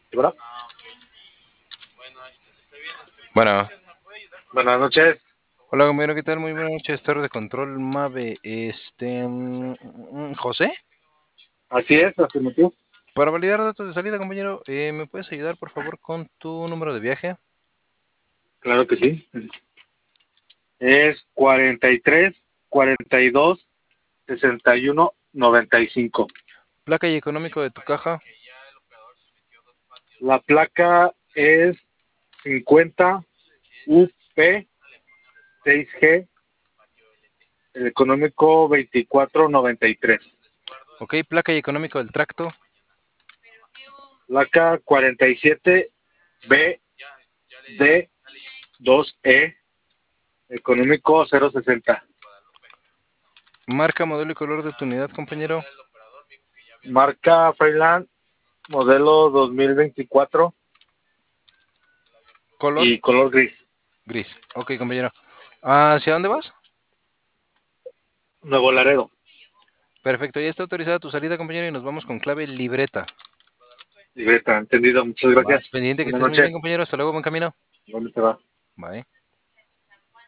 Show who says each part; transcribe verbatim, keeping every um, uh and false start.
Speaker 1: Bueno,
Speaker 2: Bueno,
Speaker 1: buenas noches.
Speaker 2: hola compañero, ¿qué tal? Muy buenas noches, torre de control Mave. Este, mm, mm, José,
Speaker 1: Así es, afirmativo.
Speaker 2: para validar datos de salida, compañero, eh, ¿me puedes ayudar por favor con tu número de viaje?
Speaker 1: Claro que sí. Es cuarenta y tres, cuarenta y dos, sesenta y uno, noventa y cinco.
Speaker 2: Placa y económico de tu caja.
Speaker 1: La placa es cincuenta U P seis G, el económico veinticuatro noventa y tres.
Speaker 2: Ok, placa y económico del tracto.
Speaker 1: Placa cuarenta y siete B D dos E, económico cero sesenta.
Speaker 2: Marca, modelo y color de tu unidad, compañero.
Speaker 1: Marca Freiland, modelo dos mil veinticuatro
Speaker 2: Color,
Speaker 1: y color gris.
Speaker 2: gris. Ok, compañero. ¿Hacia dónde vas?
Speaker 1: Nuevo Laredo.
Speaker 2: Perfecto, ya está autorizada tu salida, compañero, y nos vamos con clave libreta.
Speaker 1: Libreta, entendido. Muchas
Speaker 2: Va,
Speaker 1: gracias.
Speaker 2: pendiente que
Speaker 1: Buenas
Speaker 2: estés muy bien,
Speaker 1: noches.
Speaker 2: compañero. Hasta luego, buen camino.
Speaker 1: ¿Dónde te va?
Speaker 2: Bye.